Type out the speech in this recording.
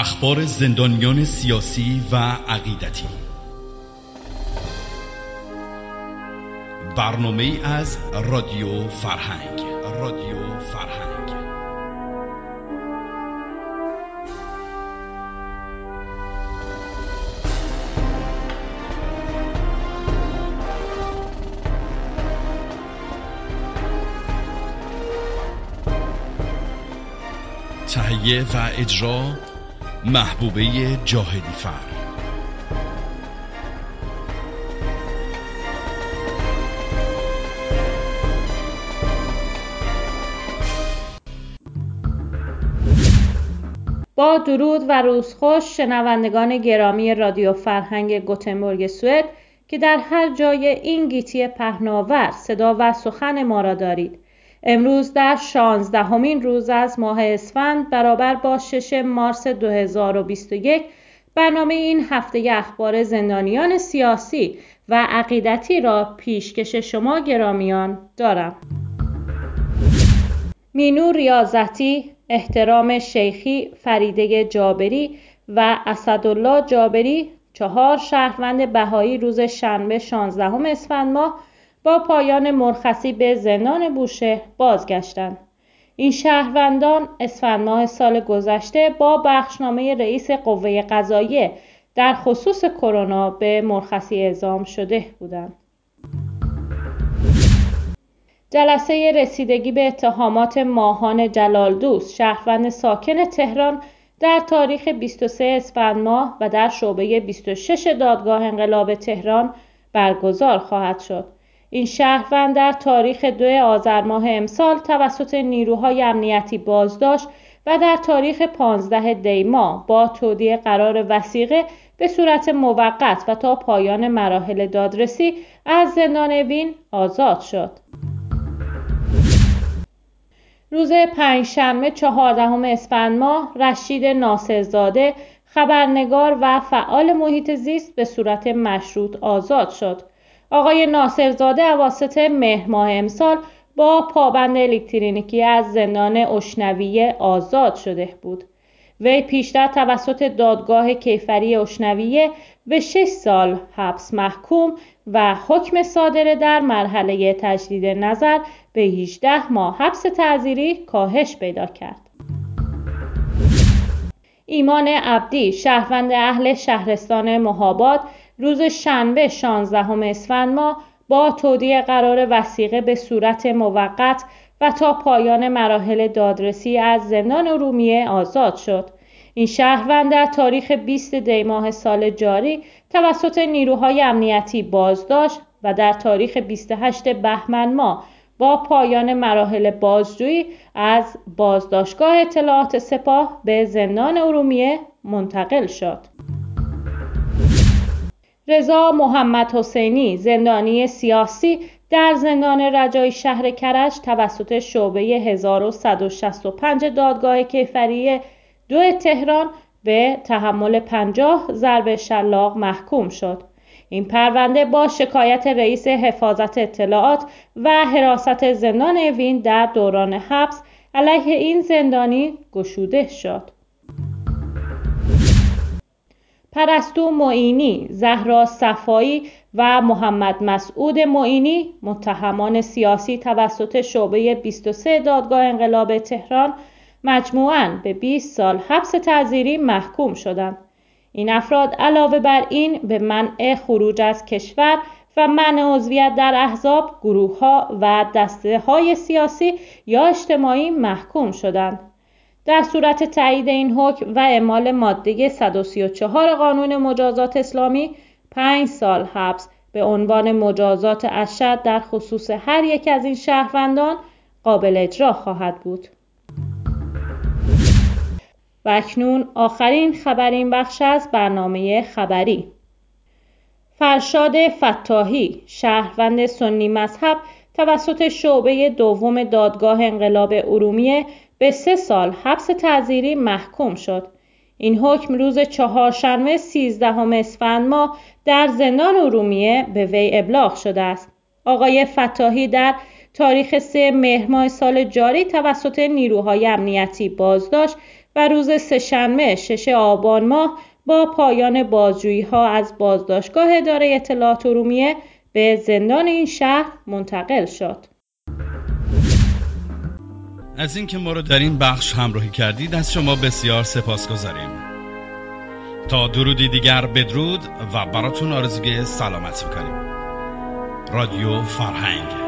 اخبار زندانیان سیاسی و عقیدتی. برنامه‌ای از رادیو فرهنگ. تهیه و اجرا محبوبه جاهدی فر. با درود و روز خوش شنوندگان گرامی رادیو فرهنگ گوتنبرگ سوئد که در هر جای این گیتی پهناور صدا و سخن ما را دارید. امروز در 16مین روز از ماه اسفند برابر با 6 مارس 2021 برنامه این هفته اخبار زندانیان سیاسی و عقیدتی را پیشکش شما گرامیان دارم. مینو ریاضتی، احترام شیخی، فریده جابری و اسدالله جابری 4 شهروند بهایی روز شنبه 16 اسفند ماه با پایان مرخصی به زندان بوشهر بازگشتند. این شهروندان اسفند ماه سال گذشته با بخشنامه رئیس قوه قضاییه در خصوص کرونا به مرخصی اعزام شده بودند. جلسه رسیدگی به اتهامات ماهان جلالدوست شهروند ساکن تهران در تاریخ 23 اسفند ماه و در شعبه 26 دادگاه انقلاب تهران برگزار خواهد شد. این شهروند در تاریخ 2 آذر ماه امسال توسط نیروهای امنیتی بازداشت و در تاریخ 15 دی ماه با تودیع قرار وثیقه به صورت موقت و تا پایان مراحل دادرسی از زندان اوین آزاد شد. روز پنجشنبه 14 اسفند ماه رشید ناصرزاده خبرنگار و فعال محیط زیست به صورت مشروط آزاد شد. آقای ناصرزاده اواسط مهر ماه امسال با پابند الکترونیکی از زندان اشنویه آزاد شده بود. وی پیشتر توسط دادگاه کیفری اشنویه به 6 سال حبس محکوم و حکم صادره در مرحله تجدید نظر به 18 ماه حبس تعزیری کاهش پیدا کرد. ایمان عبدی شهروند اهل شهرستان مهاباد روز شنبه 16 اسفند ماه با تودیع قرار وثیقه به صورت موقت و تا پایان مراحل دادرسی از زندان ارومیه آزاد شد. این شهروند در تاریخ 20 دی ماه سال جاری توسط نیروهای امنیتی بازداشت و در تاریخ 28 بهمن ماه با پایان مراحل بازجویی از بازداشتگاه اطلاعات سپاه به زندان ارومیه منتقل شد. رضا محمد حسینی زندانی سیاسی در زندان رجایی شهر کرج توسط شعبه 1165 دادگاه کیفری 2 تهران به تحمل 50 ضرب شلاق محکوم شد. این پرونده با شکایت رئیس حفاظت اطلاعات و حراست زندان اوین در دوران حبس علیه این زندانی گشوده شد. پرستو معینی، زهرا صفایی و محمد مسعود معینی متهمان سیاسی توسط شعبه 23 دادگاه انقلاب تهران مجموعاً به 20 سال حبس تعزیری محکوم شدند. این افراد علاوه بر این به منع خروج از کشور و منع عضویت در احزاب، گروه‌ها و دسته‌های سیاسی یا اجتماعی محکوم شدند. در صورت تایید این حکم و اعمال ماده 134 قانون مجازات اسلامی 5 سال حبس به عنوان مجازات اشد در خصوص هر یک از این شهروندان قابل اجرا خواهد بود. و اکنون آخرین خبرین بخش از برنامه خبری. فرشاد فتاحی شهروند سنی مذهب توسط شعبه 2 دادگاه انقلاب ارومیه به 3 سال حبس تعزیری محکوم شد. این حکم روز چهارشنبه 13 اسفند ماه در زندان ارومیه به وی ابلاغ شده است. آقای فتاحی در تاریخ 3 مهر ماه سال جاری توسط نیروهای امنیتی بازداشت و روز سه‌شنبه 6 آبان ماه با پایان بازجویی‌ها از بازداشتگاه اداره اطلاعات ارومیه به زندان این شهر منتقل شد. از اینکه ما رو در این بخش همراهی کردید از شما بسیار سپاسگزاریم. تا درودی دیگر بدرود و براتون آرزوی سلامت می‌کنیم. رادیو فرهنگ.